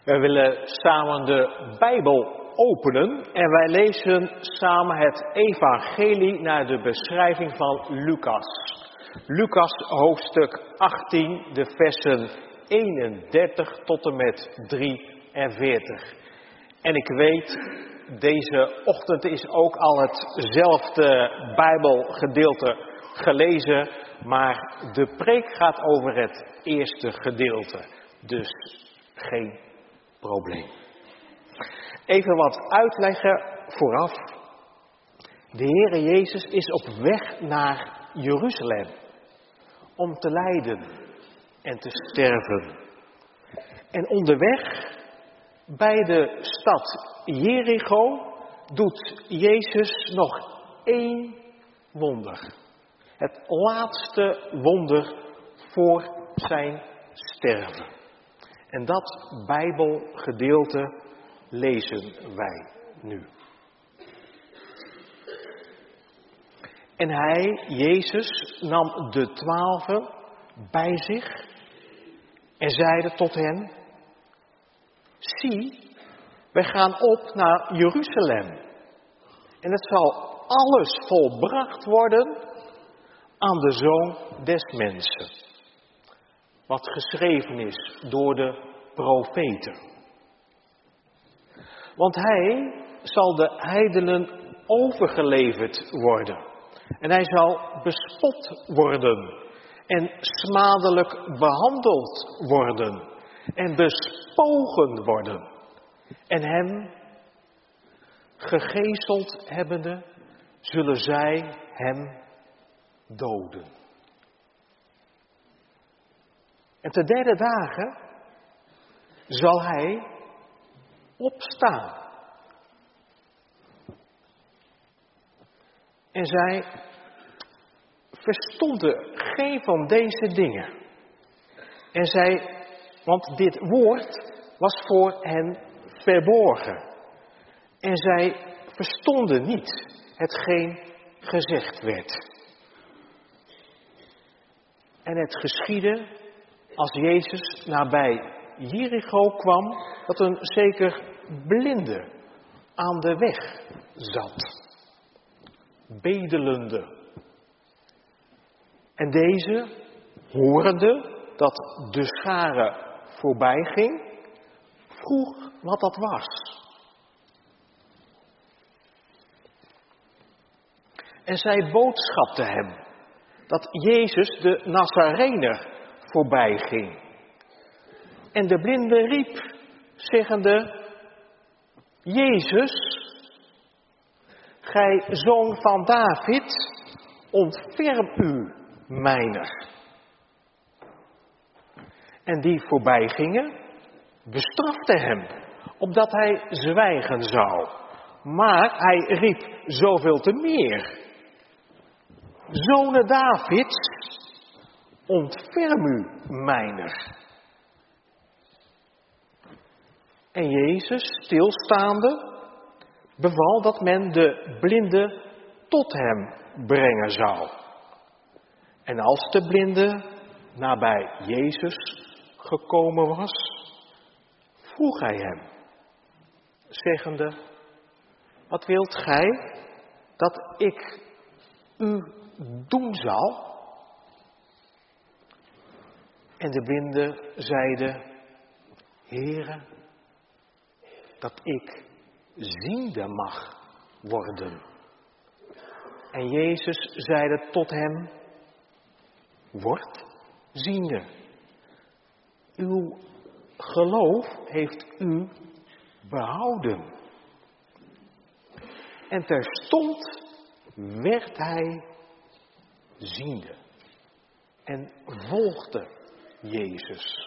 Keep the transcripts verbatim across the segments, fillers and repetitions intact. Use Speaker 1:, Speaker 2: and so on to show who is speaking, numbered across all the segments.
Speaker 1: We willen samen de Bijbel openen en wij lezen samen het evangelie naar de beschrijving van Lucas. Lucas hoofdstuk achttien, de versen eenendertig tot en met drieënveertig. En ik weet, deze ochtend is ook al hetzelfde Bijbelgedeelte gelezen, maar de preek gaat over het eerste gedeelte, dus geen probleem. Even wat uitleggen vooraf. De Heere Jezus is op weg naar Jeruzalem om te lijden en te sterven. En onderweg bij de stad Jericho doet Jezus nog één wonder. Het laatste wonder voor zijn sterven. En dat Bijbelgedeelte lezen wij nu. En hij, Jezus, nam de twaalfen bij zich en zeide tot hen: zie, wij gaan op naar Jeruzalem. En het zal alles volbracht worden aan de Zoon des Mensen. Wat geschreven is door de profeten. Want hij zal de heidenen overgeleverd worden. En hij zal bespot worden. En smadelijk behandeld worden. En bespogen worden. En hem, gegezeld hebbende, zullen zij hem doden. En te derde dagen zal hij opstaan. En zij verstonden geen van deze dingen. En zij, want dit woord was voor hen verborgen. En zij verstonden niet hetgeen gezegd werd. En het geschiedde, als Jezus nabij Jericho kwam, dat een zeker blinde aan de weg zat, bedelende. En deze, horende dat de schare voorbij ging, vroeg wat dat was. En zij boodschapte hem dat Jezus de Nazarener voorbij ging. En de blinde riep, zeggende: Jezus, gij zoon van David, ontferm u mijner. En die voorbij gingen, bestrafte hem, opdat hij zwijgen zou. Maar hij riep zoveel te meer: Zone Davids, ontferm u mijner. En Jezus, stilstaande, beval dat men de blinde tot hem brengen zou. En als de blinde nabij Jezus gekomen was, vroeg hij hem, zeggende: wat wilt gij dat ik u doen zal? En de blinde zeide: Heere, dat ik ziende mag worden. En Jezus zeide tot hem: word ziende. Uw geloof heeft u behouden. En terstond werd hij ziende en volgde Jezus,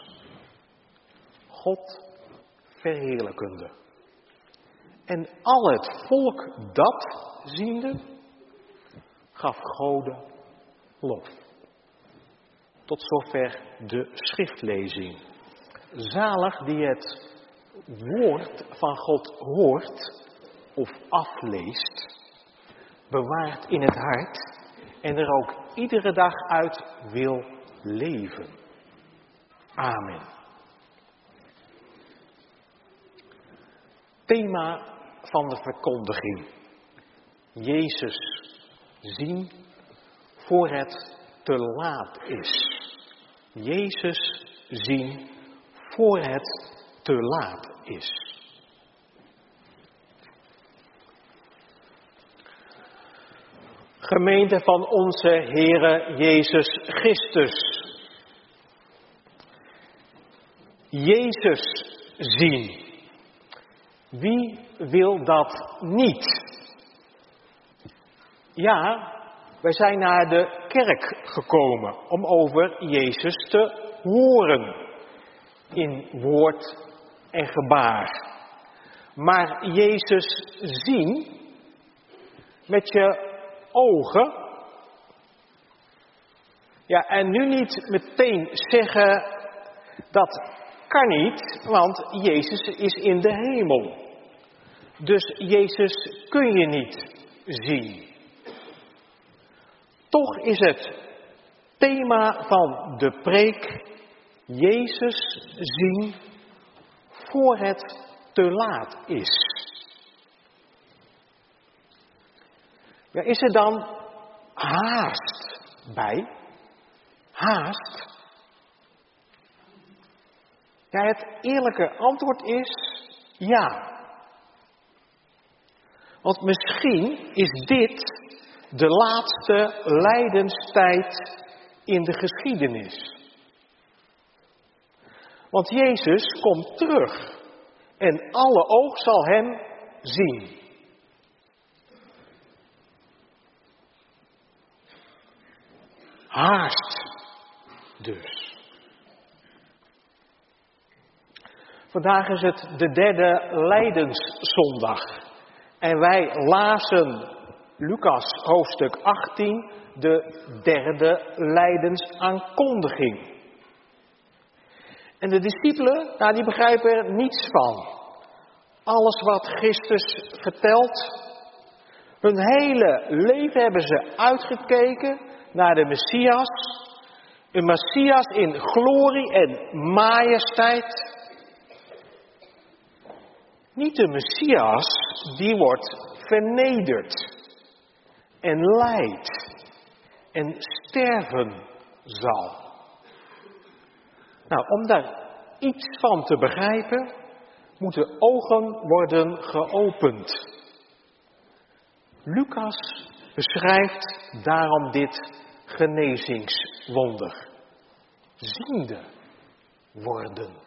Speaker 1: God verheerlijkende. En al het volk dat ziende, gaf Gode lof. Tot zover de schriftlezing. Zalig die het woord van God hoort of afleest, bewaart in het hart en er ook iedere dag uit wil leven. Amen. Thema van de verkondiging. Jezus zien voor het te laat is. Jezus zien voor het te laat is. Gemeente van onze Heere Jezus Christus. Jezus zien. Wie wil dat niet? Ja, wij zijn naar de kerk gekomen om over Jezus te horen. In woord en gebaar. Maar Jezus zien met je ogen. Ja, en nu niet meteen zeggen dat kan niet, want Jezus is in de hemel. Dus Jezus kun je niet zien. Toch is het thema van de preek Jezus zien voor het te laat is. Ja, is er dan haast bij? Haast? Ja, het eerlijke antwoord is ja. Want misschien is dit de laatste lijdenstijd in de geschiedenis. Want Jezus komt terug en alle oog zal hem zien. Haast dus. Vandaag is het de derde lijdenszondag. En wij lazen Lucas hoofdstuk achttien, de derde lijdensaankondiging. En de discipelen, nou, die begrijpen er niets van. Alles wat Christus vertelt, hun hele leven hebben ze uitgekeken naar de Messias. Een Messias in glorie en majesteit. Niet de Messias die wordt vernederd en lijdt en sterven zal. Nou, om daar iets van te begrijpen, moeten ogen worden geopend. Lucas beschrijft daarom dit genezingswonder. Ziende worden.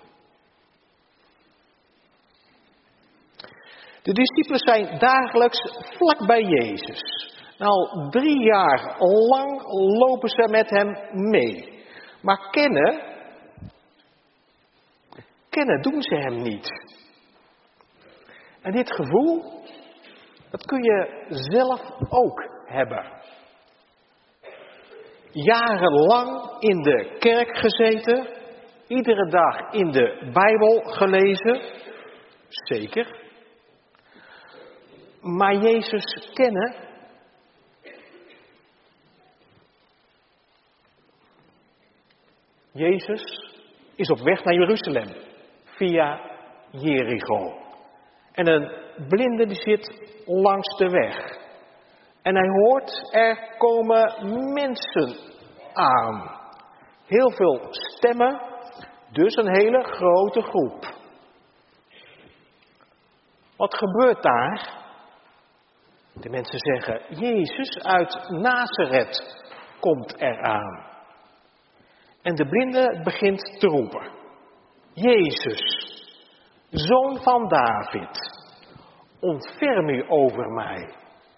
Speaker 1: De discipelen zijn dagelijks vlak bij Jezus. Al drie jaar lang lopen ze met hem mee. Maar kennen, kennen doen ze hem niet. En dit gevoel, dat kun je zelf ook hebben. Jarenlang in de kerk gezeten, iedere dag in de Bijbel gelezen, zeker. Maar Jezus kennen, Jezus is op weg naar Jeruzalem, via Jericho. En een blinde die zit langs de weg. En hij hoort, er komen mensen aan. Heel veel stemmen, dus een hele grote groep. Wat gebeurt daar? De mensen zeggen, Jezus uit Nazareth komt eraan. En de blinde begint te roepen. Jezus, zoon van David, ontferm u over mij.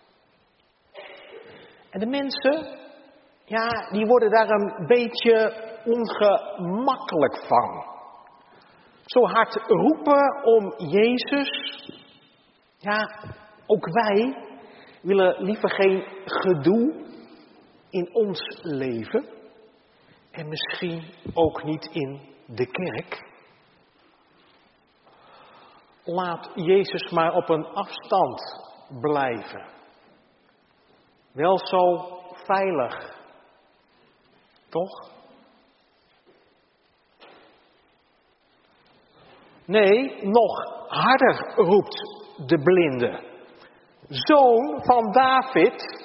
Speaker 1: En de mensen, ja, die worden daar een beetje ongemakkelijk van. Zo hard roepen om Jezus. Ja, ook wij willen liever geen gedoe in ons leven. En misschien ook niet in de kerk. Laat Jezus maar op een afstand blijven. Wel zo veilig. Toch? Nee, nog harder roept de blinde. Zoon van David.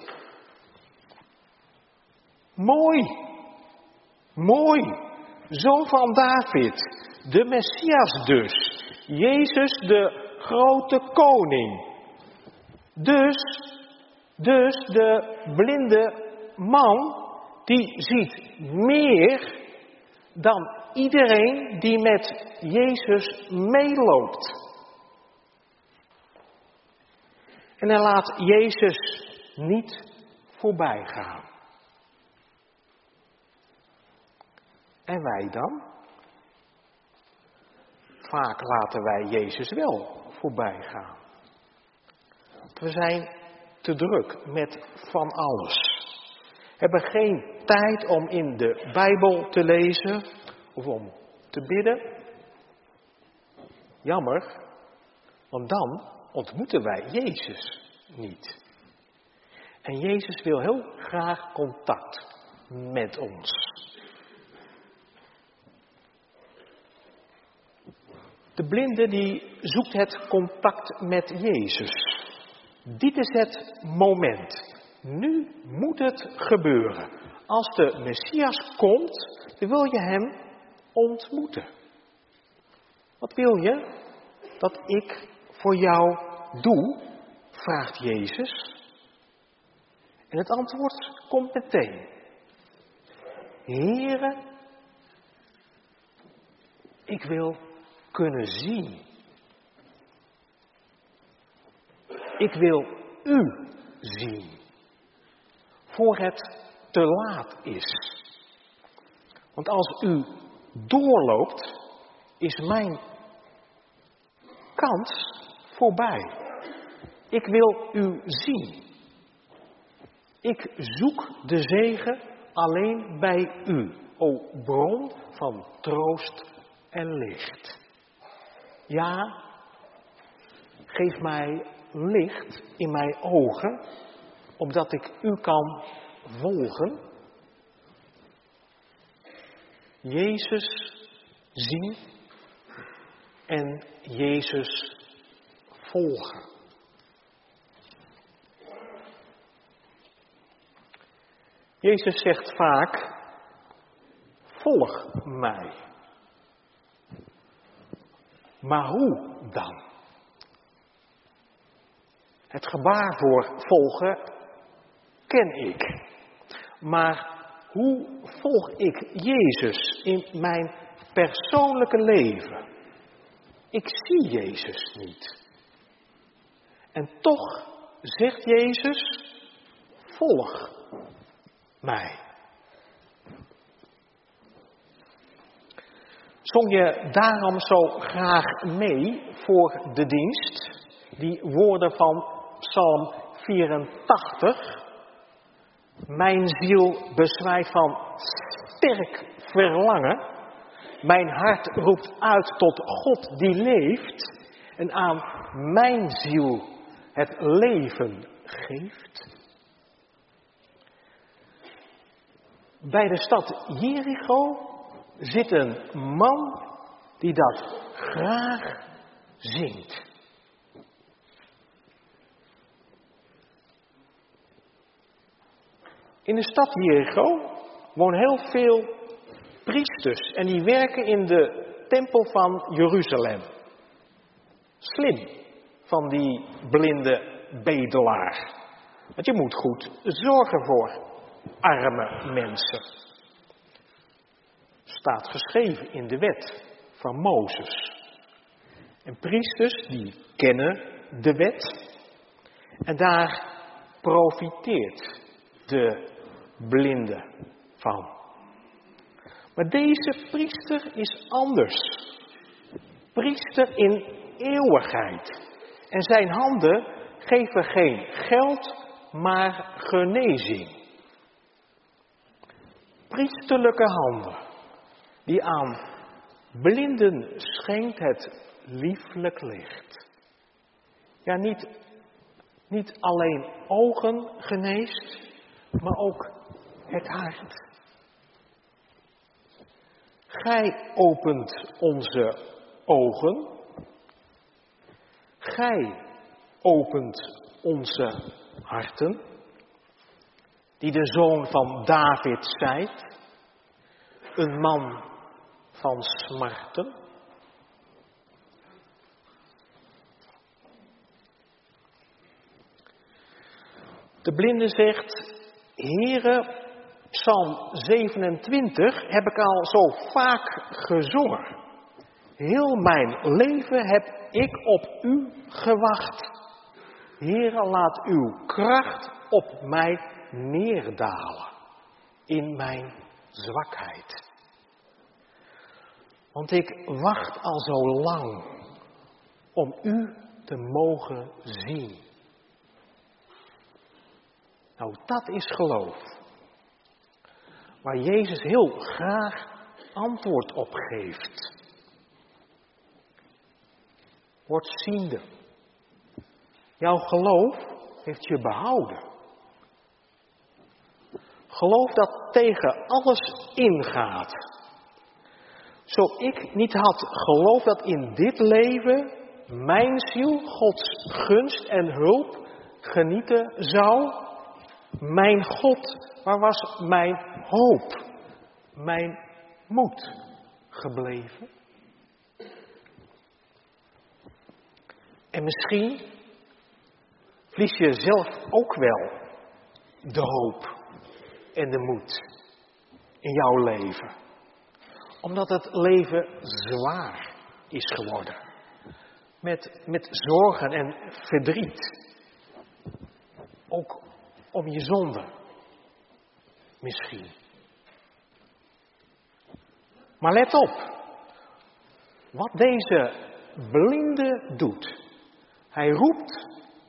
Speaker 1: Mooi. Mooi. Zoon van David. De Messias dus. Jezus de grote koning. Dus, dus de blinde man, die ziet meer dan iedereen die met Jezus meeloopt. En hij laat Jezus niet voorbij gaan. En wij dan? Vaak laten wij Jezus wel voorbij gaan. We zijn te druk met van alles. Hebben geen tijd om in de Bijbel te lezen of om te bidden. Jammer, want dan ontmoeten wij Jezus niet. En Jezus wil heel graag contact met ons. De blinde die zoekt het contact met Jezus. Dit is het moment. Nu moet het gebeuren. Als de Messias komt, dan wil je hem ontmoeten. Wat wil je dat ik voor jou doe? Vraagt Jezus. En het antwoord komt meteen. Heere, ik wil kunnen zien. Ik wil u zien. Voor het te laat is. Want als u doorloopt, is mijn kans voorbij. Ik wil u zien. Ik zoek de zegen alleen bij u, o bron van troost en licht. Ja, geef mij licht in mijn ogen, opdat ik u kan volgen. Jezus zien en Jezus volgen. Jezus zegt vaak, volg mij. Maar hoe dan? Het gebaar voor volgen ken ik. Maar hoe volg ik Jezus in mijn persoonlijke leven? Ik zie Jezus niet. En toch zegt Jezus, volg mij. Zong je daarom zo graag mee voor de dienst? Die woorden van Psalm vierentachtig. Mijn ziel bezwijkt van sterk verlangen. Mijn hart roept uit tot God die leeft. En aan mijn ziel het leven geeft. Bij de stad Jericho zit een man die dat graag zingt. In de stad Jericho wonen heel veel priesters en die werken in de tempel van Jeruzalem. Slim van die blinde bedelaar. Want je moet goed zorgen voor arme mensen. Staat geschreven in de wet van Mozes. En priesters die kennen de wet. En daar profiteert de blinde van. Maar deze priester is anders. Priester in eeuwigheid. En zijn handen geven geen geld, maar genezing. Priesterlijke handen, die aan blinden schenkt het lieflijk licht. Ja, niet, niet alleen ogen geneest, maar ook het hart. Gij opent onze ogen. Gij opent onze harten, die de zoon van David zijt, een man van smarten. De blinde zegt, Heere, Psalm zevenentwintig heb ik al zo vaak gezongen. Heel mijn leven heb ik op u gewacht. Heere, laat uw kracht op mij neerdalen in mijn zwakheid. Want ik wacht al zo lang om u te mogen zien. Nou, dat is geloof. Waar Jezus heel graag antwoord op geeft. Word ziende. Jouw geloof heeft je behouden. Geloof dat tegen alles ingaat. Zo ik niet had geloof dat in dit leven mijn ziel Gods gunst en hulp genieten zou. Mijn God, waar was mijn hoop, mijn moed gebleven? En misschien verlies je zelf ook wel de hoop en de moed in jouw leven. Omdat het leven zwaar is geworden. Met, met zorgen en verdriet. Ook om je zonde. Misschien. Maar let op. Wat deze blinde doet. Hij roept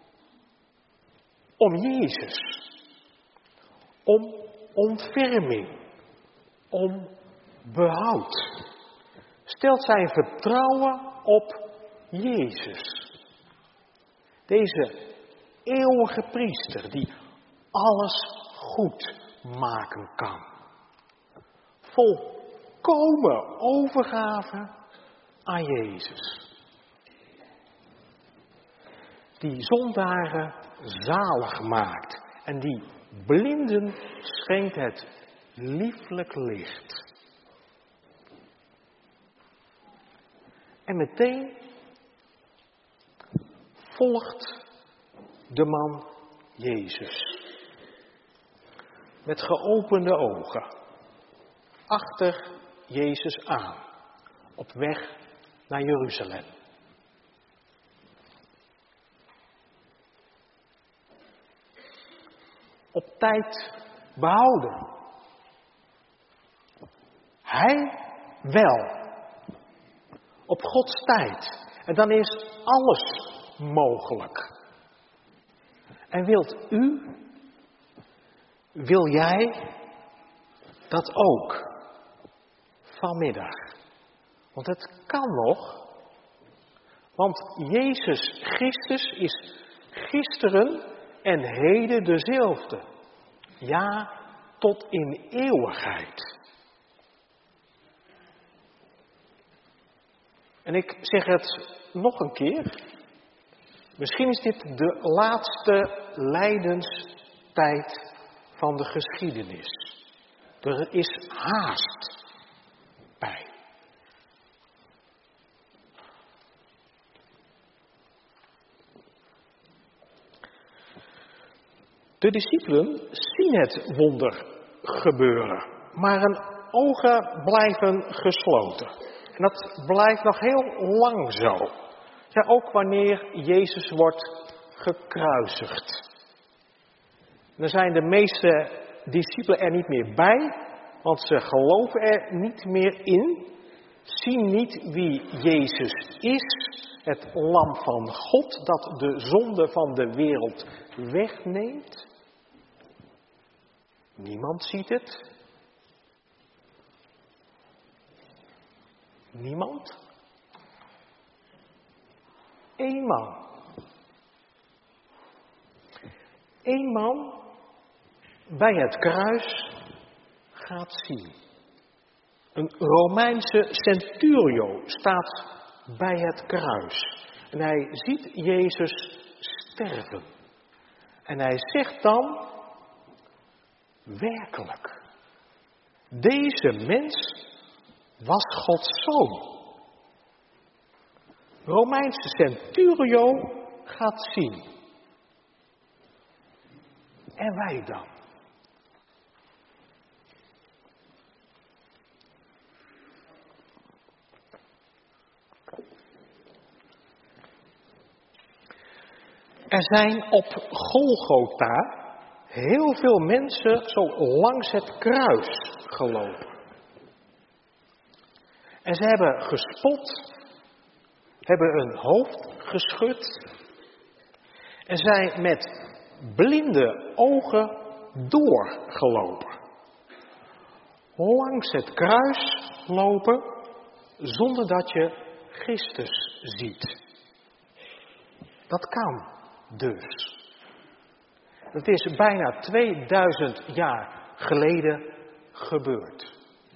Speaker 1: om Jezus. Om ontferming. Om behoud. Stelt zijn vertrouwen op Jezus. Deze eeuwige priester die alles goed maken kan. Volkomen overgave aan Jezus. Die zondaren zalig maakt en die blinden schenkt het lieflijk licht. En meteen volgt de man Jezus. Met geopende ogen. Achter Jezus aan. Op weg naar Jeruzalem. Op tijd behouden. Hij wel. Op Gods tijd. En dan is alles mogelijk. En wilt u, wil jij dat ook vanmiddag? Want het kan nog. Want Jezus Christus is gisteren en heden dezelfde. Ja, tot in eeuwigheid. En ik zeg het nog een keer. Misschien is dit de laatste lijdenstijd van de geschiedenis. Er is haast bij. De discipelen zien het wonder gebeuren, maar hun ogen blijven gesloten. En dat blijft nog heel lang zo. Ja, ook wanneer Jezus wordt gekruisigd. Dan zijn de meeste discipelen er niet meer bij, want ze geloven er niet meer in. Zien niet wie Jezus is, het lam van God dat de zonde van de wereld wegneemt. Niemand ziet het. Niemand. Eén man. Eén man bij het kruis gaat zien. Een Romeinse centurio staat bij het kruis. En hij ziet Jezus sterven. En hij zegt dan, werkelijk, deze mens was Gods zoon. Romeinse centurio gaat zien. En wij dan? Er zijn op Golgotha heel veel mensen zo langs het kruis gelopen. En ze hebben gespot, hebben hun hoofd geschud en zijn met blinde ogen doorgelopen. Langs het kruis lopen zonder dat je Christus ziet. Dat kan dus. Het is bijna tweeduizend jaar geleden gebeurd.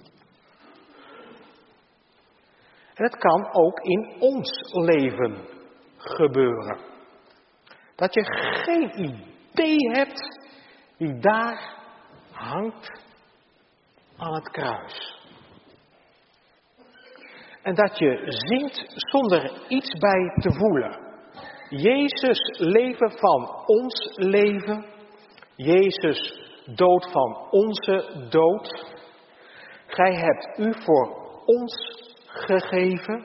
Speaker 1: En het kan ook in ons leven gebeuren. Dat je geen idee hebt wie daar hangt aan het kruis. En dat je zingt zonder iets bij te voelen. Jezus leven van ons leven. Jezus dood van onze dood. Gij hebt u voor ons gegeven.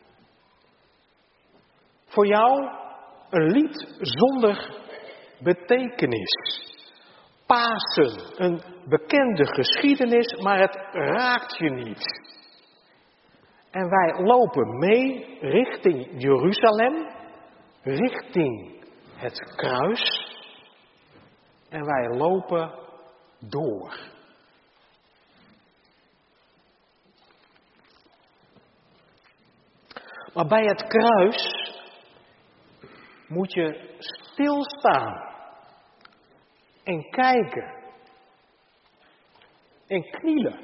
Speaker 1: Voor jou een lied zonder betekenis. Pasen, een bekende geschiedenis, maar het raakt je niet. En wij lopen mee richting Jeruzalem, richting het kruis. En wij lopen door. Maar bij het kruis moet je stilstaan en kijken en knielen.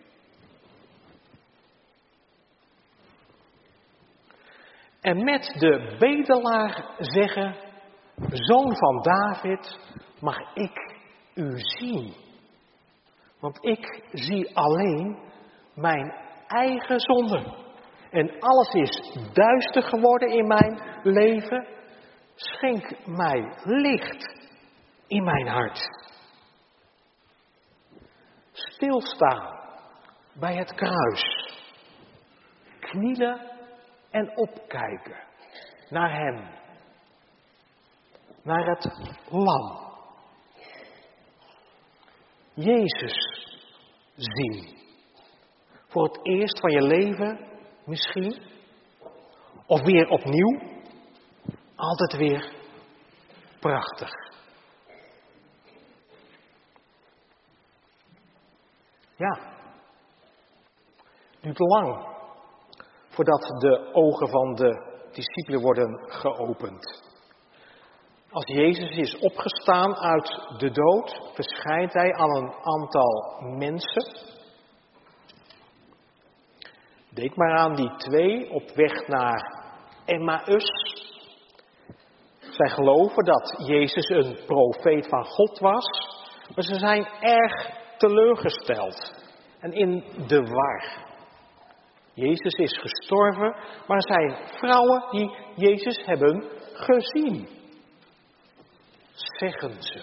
Speaker 1: En met de bedelaar zeggen, zoon van David, mag ik u zien? Want ik zie alleen mijn eigen zonde. En alles is duister geworden in mijn leven. Schenk mij licht in mijn hart. Stilstaan bij het kruis. Knielen en opkijken naar hem. Naar het lam. Jezus zien. Voor het eerst van je leven misschien. Of weer opnieuw. Altijd weer prachtig. Ja. Het duurt lang voordat de ogen van de discipelen worden geopend. Als Jezus is opgestaan uit de dood, verschijnt hij aan een aantal mensen. Denk maar aan die twee op weg naar Emmaus. Zij geloven dat Jezus een profeet van God was, maar ze zijn erg teleurgesteld en in de war. Jezus is gestorven, maar er zijn vrouwen die Jezus hebben gezien. Zeggen ze.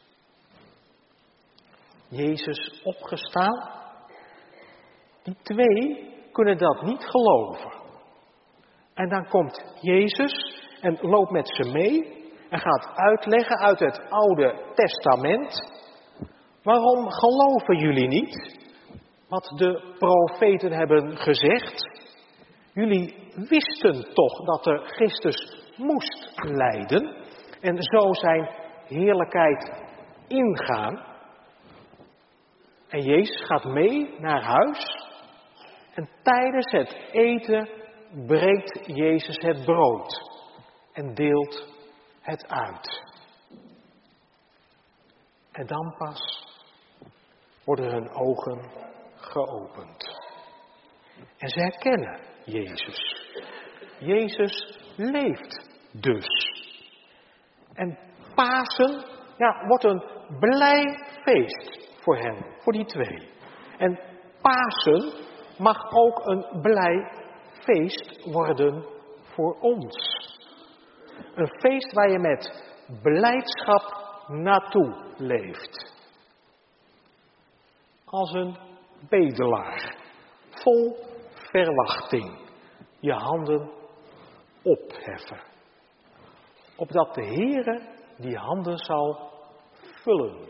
Speaker 1: Jezus opgestaan? Die twee kunnen dat niet geloven. En dan komt Jezus en loopt met ze mee en gaat uitleggen uit het Oude Testament. Waarom geloven jullie niet wat de profeten hebben gezegd? Jullie wisten toch dat er Christus moest lijden en zo zijn heerlijkheid ingaan. En Jezus gaat mee naar huis en tijdens het eten breekt Jezus het brood en deelt het uit. En dan pas worden hun ogen geopend. En ze herkennen Jezus. Jezus leeft dus. En Pasen, ja, wordt een blij feest voor hen, voor die twee. En Pasen mag ook een blij feest worden voor ons. Een feest waar je met blijdschap naartoe leeft. Als een bedelaar, vol verwachting, je handen opheffen. Opdat de Heere die handen zal vullen.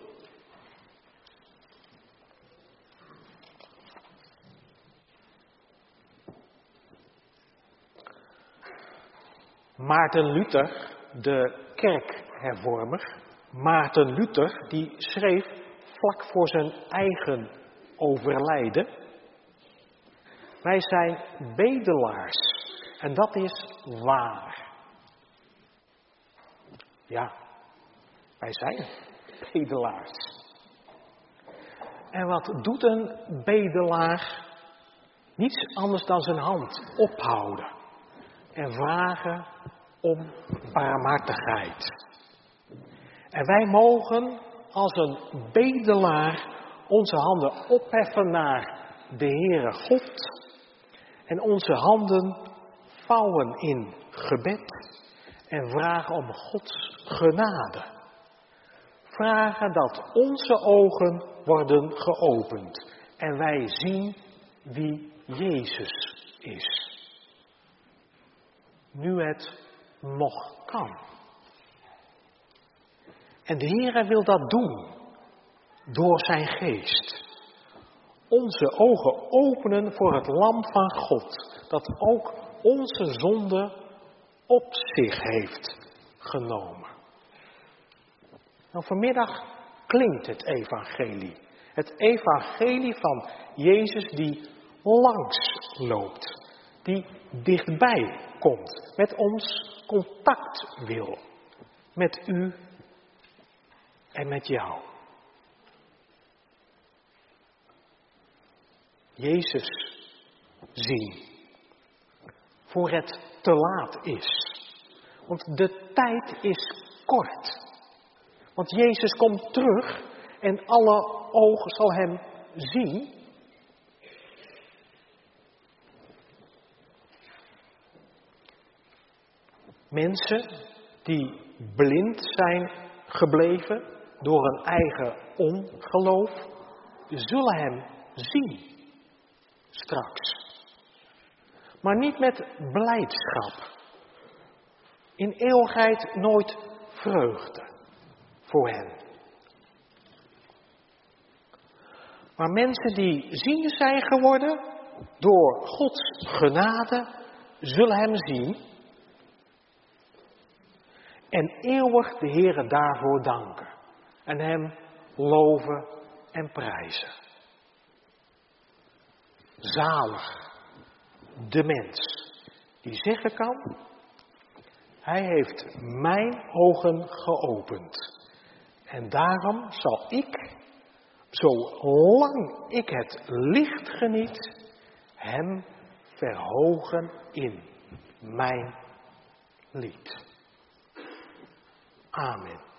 Speaker 1: Maarten Luther, de kerkhervormer, Maarten Luther, die schreef vlak voor zijn eigen overlijden: wij zijn bedelaars en dat is waar. Ja, wij zijn bedelaars. En wat doet een bedelaar? Niets anders dan zijn hand ophouden en vragen om barmhartigheid. En wij mogen als een bedelaar onze handen opheffen naar de Heere God en onze handen vouwen in gebed en vragen om Gods genade. Vragen dat onze ogen worden geopend en wij zien wie Jezus is. Nu het nog kan. En de Heere wil dat doen door zijn geest. Onze ogen openen voor het lam van God, dat ook onze zonde op zich heeft genomen. Nou, vanmiddag klinkt het evangelie. Het evangelie van Jezus die langs loopt, die dichtbij komt, met ons contact wil, met u en met jou. Jezus zien, voor het te laat is. Want de tijd is kort. Want Jezus komt terug en alle ogen zal hem zien. Mensen die blind zijn gebleven door een eigen ongeloof, zullen hem zien straks. Maar niet met blijdschap. In eeuwigheid nooit vreugde voor hen. Maar mensen die ziende zijn geworden door Gods genade, zullen hem zien en eeuwig de Heere daarvoor danken en hem loven en prijzen. Zalig de mens die zeggen kan: hij heeft mijn ogen geopend. En daarom zal ik, zolang ik het licht geniet, hem verhogen in mijn lied. Amen.